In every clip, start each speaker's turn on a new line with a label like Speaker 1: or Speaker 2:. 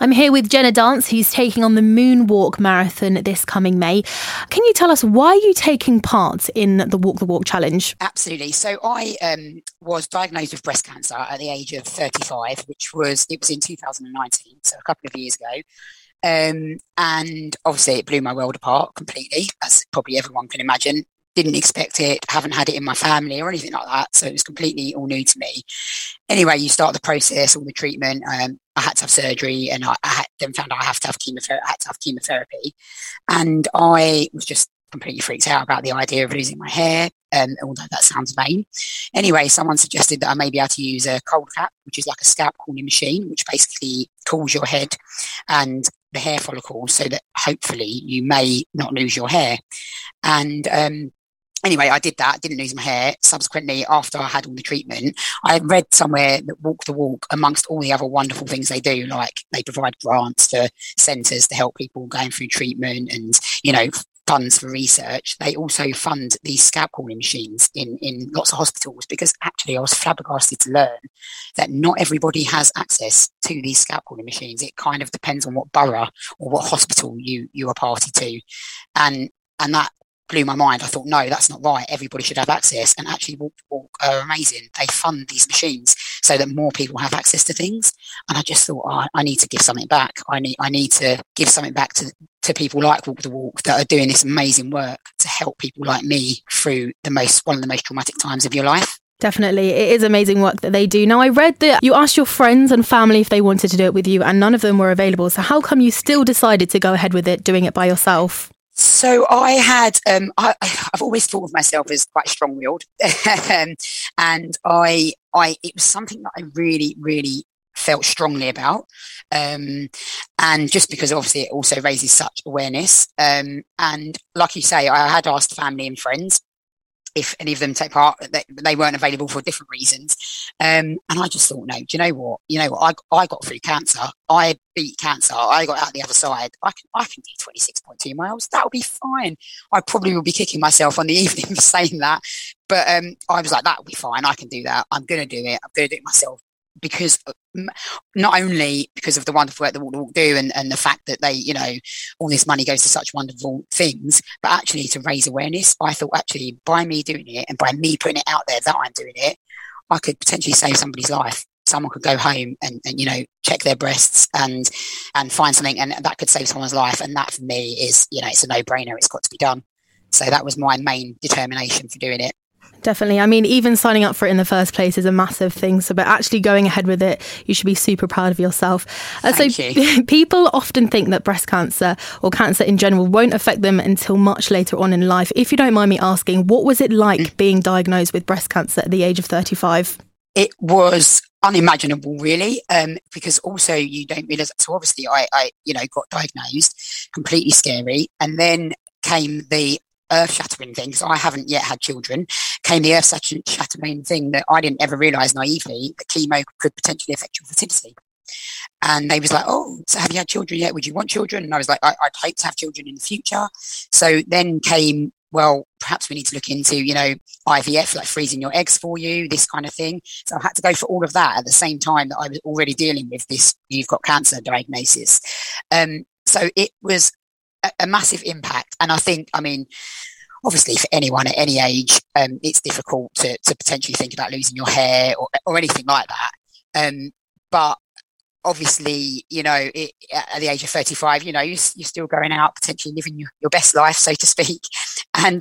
Speaker 1: I'm here with Jenna Dance, who's taking on the Moonwalk Marathon this coming May. Can you tell us why are you taking part in the Walk the Walk Challenge?
Speaker 2: Absolutely. So I was diagnosed with breast cancer at the age of 35, it was in 2019, so a couple of years ago. And obviously it blew my world apart completely, as probably everyone can imagine. Didn't expect it, haven't had it in my family or anything like that. So it was completely all new to me. Anyway, you start the process, all the treatment. I had to have surgery, and then found out I had to have chemotherapy. And I was just completely freaked out about the idea of losing my hair, although that sounds vain. Anyway, someone suggested that I may be able to use a cold cap, which is like a scalp cooling machine, which basically cools your head and the hair follicles so that hopefully you may not lose your hair. And anyway, I did that, didn't lose my hair. Subsequently, after I had all the treatment, I read somewhere that Walk the Walk, amongst all the other wonderful things they do, like they provide grants to centres to help people going through treatment and, funds for research. They also fund these scalp cooling machines in lots of hospitals, because actually I was flabbergasted to learn that not everybody has access to these scalp cooling machines. It kind of depends on what borough or what hospital you are party to. And that blew my mind. I thought, no, that's not right. Everybody should have access. And actually Walk the Walk are amazing. They fund these machines so that more people have access to things. And I just thought, I need to give something back. I need to give something back to people like Walk the Walk that are doing this amazing work to help people like me through one of the most traumatic times of your life.
Speaker 1: Definitely. It is amazing work that they do. Now, I read that you asked your friends and family if they wanted to do it with you, and none of them were available. So how come you still decided to go ahead with it, doing it by yourself?
Speaker 2: So I had, I've always thought of myself as quite strong-willed, and it was something that I really, really felt strongly about, and just because obviously it also raises such awareness, and like you say, I had asked family and friends if any of them take part. They weren't available for different reasons, and I just thought, no, do you know what, I got through cancer, I beat cancer, I got out the other side, I can do 26.2 miles, that'll be fine. I probably will be kicking myself on the evening for saying that, but I was like, that'll be fine, I can do that, I'm going to do it myself, because not only because of the wonderful work that Walk the Walk do and the fact that they, all this money goes to such wonderful things, but actually to raise awareness. I thought actually by me doing it and by me putting it out there that I'm doing it, I could potentially save somebody's life. Someone could go home and check their breasts and find something, and that could save someone's life. And that for me is, it's a no-brainer. It's got to be done. So that was my main determination for doing it.
Speaker 1: Definitely. I mean, even signing up for it in the first place is a massive thing. So, but actually going ahead with it, you should be super proud of yourself.
Speaker 2: Thank you.
Speaker 1: People often think that breast cancer or cancer in general won't affect them until much later on in life. If you don't mind me asking, what was it like being diagnosed with breast cancer at the age of 35?
Speaker 2: It was unimaginable, really, because also you don't realise. So obviously I got diagnosed, completely scary. And then came the earth-shattering thing, so I haven't yet had children, came the earth-shattering thing that I didn't ever realise naively, that chemo could potentially affect your fertility. And they was like, oh, so have you had children yet? Would you want children? And I was like, I'd hope to have children in the future. So then came, well, perhaps we need to look into, IVF, like freezing your eggs for you, this kind of thing. So I had to go for all of that at the same time that I was already dealing with this, you've got cancer diagnosis. So it was a massive impact. And I think, obviously for anyone at any age, it's difficult to potentially think about losing your hair or anything like that. But obviously, at the age of 35, you're still going out, potentially living your best life, so to speak. And,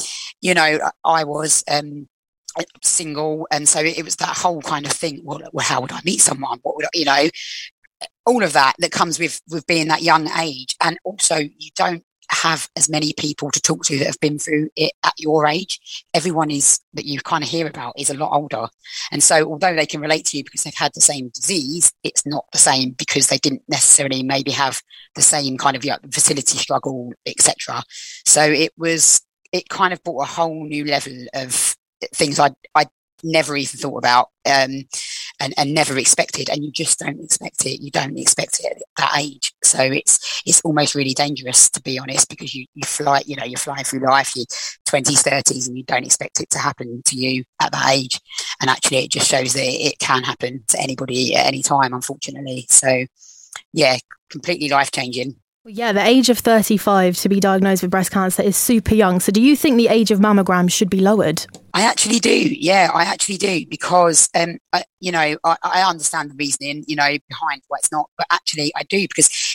Speaker 2: I was single. And so it was that whole kind of thing. Well, how would I meet someone? What would all of that comes with being that young age. And also you don't have as many people to talk to that have been through it at your age. Everyone that you kind of hear about is a lot older. And so although they can relate to you because they've had the same disease, it's not the same because they didn't necessarily maybe have the same kind of fertility struggle, etc. So it kind of brought a whole new level of things I'd never even thought about and never expected, and you just don't expect it. You don't expect it at that age. So it's almost really dangerous, to be honest, because you fly, you're flying through life, your 20s, 30s, and you don't expect it to happen to you at that age. And actually it just shows that it can happen to anybody at any time, unfortunately. So yeah, completely life-changing.
Speaker 1: Well, yeah, the age of 35 to be diagnosed with breast cancer is super young. So do you think the age of mammograms should be lowered?
Speaker 2: I actually do. Yeah, I actually do because, I understand the reasoning, behind why it's not, but actually I do because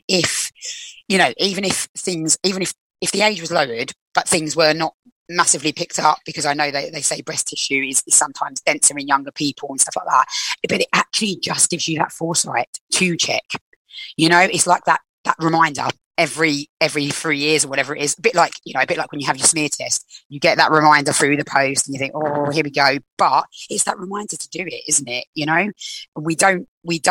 Speaker 2: even if the age was lowered, but things were not massively picked up, because I know they say breast tissue is sometimes denser in younger people and stuff like that, but it actually just gives you that foresight to check. It's like that reminder every 3 years or whatever it is, a bit like when you have your smear test, you get that reminder through the post and you think, oh, here we go. But it's that reminder to do it, isn't it? We don't,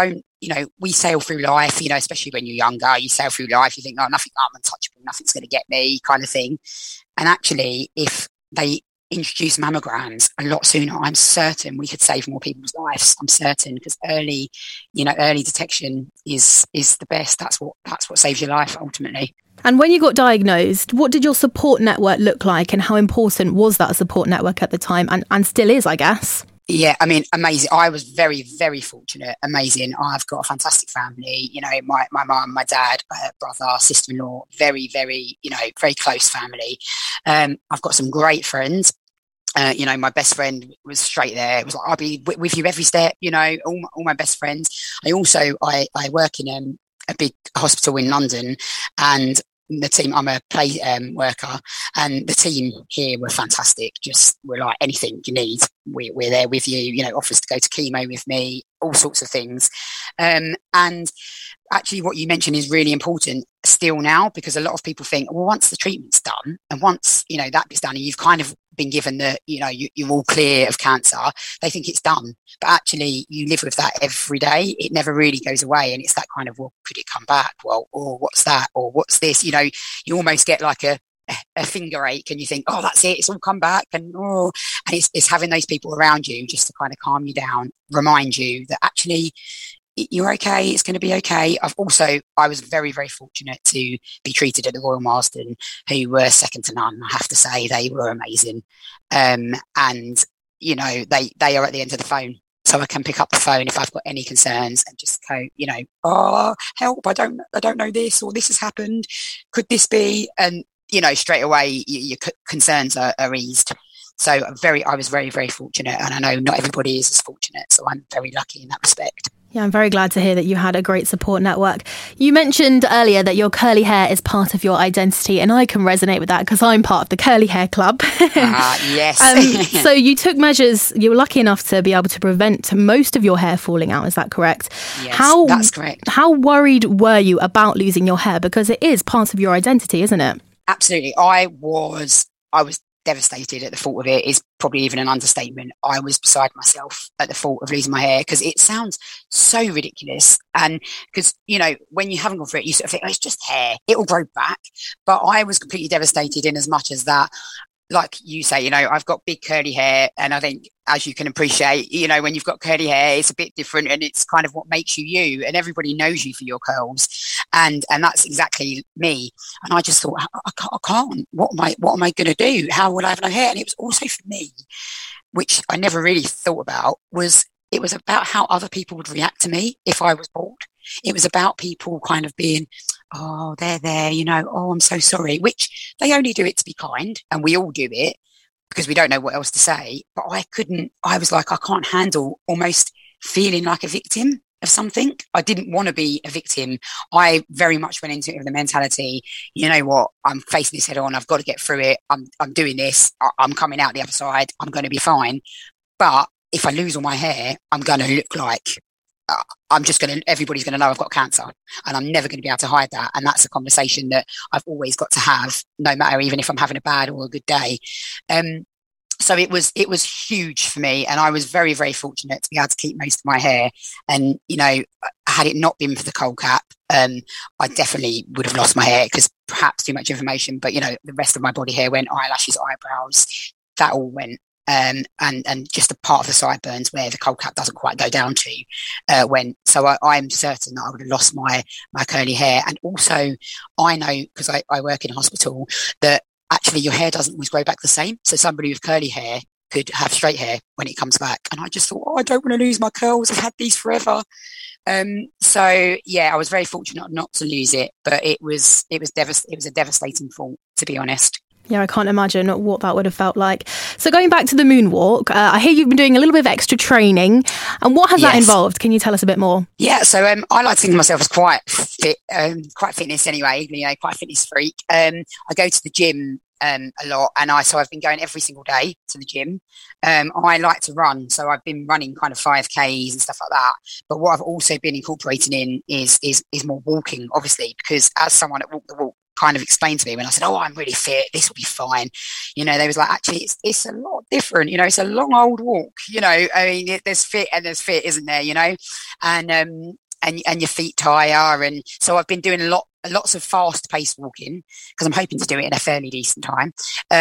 Speaker 2: we sail through life, especially when you're younger, you sail through life, you think, oh, nothing, I'm untouchable, nothing's going to get me, kind of thing. And actually, if they introduce mammograms a lot sooner, I'm certain we could save more people's lives. I'm certain, because early detection is the best. That's what saves your life ultimately.
Speaker 1: And when you got diagnosed, what did your support network look like, and how important was that support network at the time, and still is, I guess?
Speaker 2: Yeah, I mean, amazing. I was very, very fortunate. Amazing. I've got a fantastic family. My mum, my dad, brother, sister-in-law, very, very, very close family. I've got some great friends. My best friend was straight there. It was like, I'll be with you every step, all my best friends. I work in a big hospital in London, and the team, I'm a play worker, and the team here were fantastic. We're like, anything you need, we're there with you, offers to go to chemo with me, all sorts of things. And actually what you mentioned is really important still now, because a lot of people think, well, once the treatment's done and once, that bit's done and you've kind of been given the, you're all clear of cancer, they think it's done. But actually you live with that every day. It never really goes away. And it's that kind of, well, could it come back? Well, or what's that? Or what's this? You almost get like a finger ache and you think, oh, that's it, it's all come back. And it's having those people around you just to kind of calm you down, remind you that actually you're okay, it's going to be okay. I was very, very fortunate to be treated at the Royal Marsden, who were second to none. I have to say, they were amazing. And they are at the end of the phone. So I can pick up the phone if I've got any concerns and just go, oh, help, I don't know this, or this has happened. Could this be? And, straight away your concerns are eased. So I was very, very fortunate, and I know not everybody is as fortunate. So I'm very lucky in that respect.
Speaker 1: Yeah, I'm very glad to hear that you had a great support network. You mentioned earlier that your curly hair is part of your identity, and I can resonate with that because I'm part of the curly hair club.
Speaker 2: Yes.
Speaker 1: So you took measures, you were lucky enough to be able to prevent most of your hair falling out, is that correct?
Speaker 2: Yes, that's correct.
Speaker 1: How worried were you about losing your hair? Because it is part of your identity, isn't it?
Speaker 2: Absolutely. I was devastated at the thought of it, is probably even an understatement. I was beside myself at the thought of losing my hair, because it sounds so ridiculous. And because, when you haven't gone through it, you sort of think, oh, it's just hair, it'll grow back. But I was completely devastated in as much as that, like you say, I've got big curly hair, and I think, as you can appreciate, when you've got curly hair, it's a bit different, and it's kind of what makes you, and everybody knows you for your curls, and that's exactly me. And I just thought, I can't. What am I going to do? How will I have no hair? And it was also for me, which I never really thought about, it was about how other people would react to me if I was bald. It was about people kind of being, oh, they're there, oh, I'm so sorry, which they only do it to be kind, and we all do it because we don't know what else to say. But I was like, I can't handle almost feeling like a victim of something. I didn't want to be a victim. I very much went into it with the mentality, you know what, I'm facing this head on, I've got to get through it, I'm doing this, I'm coming out the other side, I'm going to be fine. But if I lose all my hair, I'm going to look like, everybody's going to know I've got cancer, and I'm never going to be able to hide that. And that's a conversation that I've always got to have, no matter even if I'm having a bad or a good day. So it was huge for me, and I was very, very fortunate to be able to keep most of my hair. And, had it not been for the cold cap, I definitely would have lost my hair, because perhaps too much information, but, the rest of my body hair went, eyelashes, eyebrows, that all went. And just a part of the sideburns where the cold cap doesn't quite go down to went. So I'm certain that I would have lost my curly hair. And also, I know, because I work in a hospital, that actually your hair doesn't always grow back the same. So somebody with curly hair could have straight hair when it comes back. And I just thought, I don't want to lose my curls. I've had these forever. So yeah, I was very fortunate not to lose it, but it was a devastating fall, to be honest.
Speaker 1: Yeah, I can't imagine what that would have felt like. So going back to the moonwalk, I hear you've been doing a little bit of extra training. And what has that involved? Can you tell us a bit more?
Speaker 2: Yeah, so I like to think of myself as quite fit, quite fitness anyway, quite a fitness freak. I go to the gym a lot, and I've been going every single day to the gym. I like to run, so I've been running kind of 5Ks and stuff like that. But what I've also been incorporating in is more walking, obviously, because as someone at Walk the Walk kind of explained to me when I said, I'm really fit, this will be fine. They was like, actually, it's a lot different. It's a long old walk. I mean, there's fit and there's fit, isn't there? And your feet tire. And so I've been doing lots of fast paced walking because I'm hoping to do it in a fairly decent time.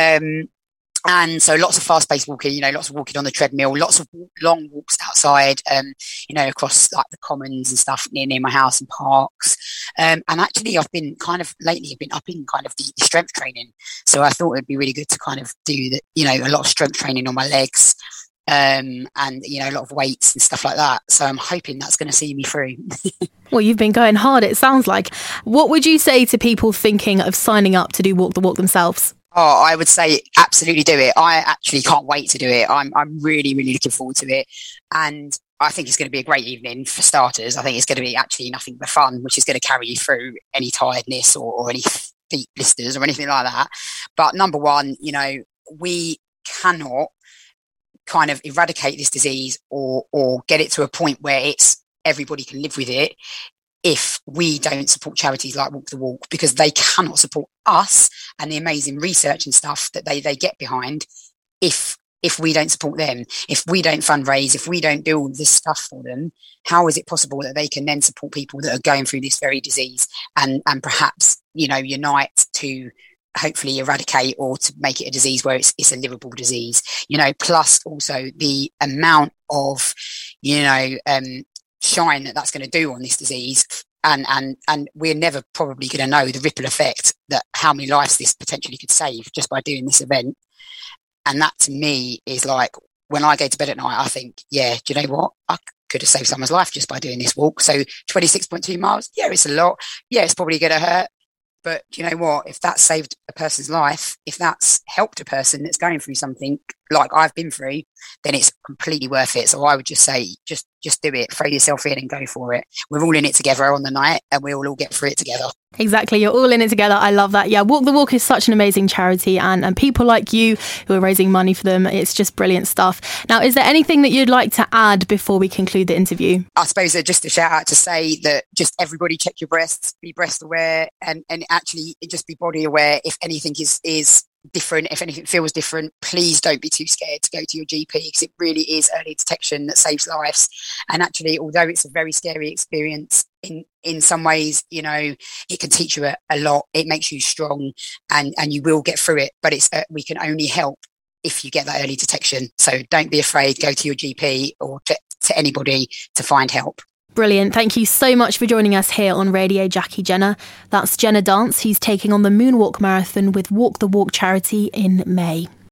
Speaker 2: And so lots of fast-paced walking, lots of walking on the treadmill, lots of long walks outside, across like the commons and stuff near my house and parks. And actually I've been upping kind of the strength training. So I thought it'd be really good to kind of do a lot of strength training on my legs, and a lot of weights and stuff like that. So I'm hoping that's going to see me through.
Speaker 1: Well, you've been going hard, it sounds like. What would you say to people thinking of signing up to do Walk the Walk themselves?
Speaker 2: Oh, I would say absolutely do it. I actually can't wait to do it. I'm really, really looking forward to it. And I think it's going to be a great evening for starters. I think it's going to be actually nothing but fun, which is going to carry you through any tiredness or any feet blisters or anything like that. But number one, we cannot kind of eradicate this disease or get it to a point where it's everybody can live with it if we don't support charities like Walk the Walk, because they cannot support us and the amazing research and stuff that they get behind if we don't support them, if we don't fundraise, if we don't do all this stuff for them. How is it possible that they can then support people that are going through this very disease and perhaps unite to hopefully eradicate or to make it a disease where it's a livable disease, plus also the amount of shine that's going to do on this disease, and we're never probably going to know the ripple effect that how many lives this potentially could save just by doing this event. And that to me is like, when I go to bed at night, I think, yeah, do you know what, I could have saved someone's life just by doing this walk. So 26.2 miles, yeah, it's a lot, yeah, it's probably going to hurt, but do you know what, if that saved a person's life, if that's helped a person that's going through something like I've been through, then it's completely worth it. So I would just say, just do it, throw yourself in and go for it. We're all in it together on the night and we'll all get through it together.
Speaker 1: Exactly, you're all in it together. I love that. Yeah, Walk the Walk is such an amazing charity, and people like you who are raising money for them, it's just brilliant stuff. Now, is there anything that you'd like to add before we conclude the interview?
Speaker 2: I suppose just a shout out to say that just everybody check your breasts, be breast aware, and actually just be body aware. If anything is different, if anything feels different, please don't be too scared to go to your GP, because it really is early detection that saves lives. And actually, although it's a very scary experience, in some ways, it can teach you a lot. It makes you strong, and you will get through it. But we can only help if you get that early detection. So don't be afraid. Go to your GP or to anybody to find help.
Speaker 1: Brilliant. Thank you so much for joining us here on Radio Jackie Jenner. That's Jenna Dance, who's taking on the Moonwalk Marathon with Walk the Walk charity in May.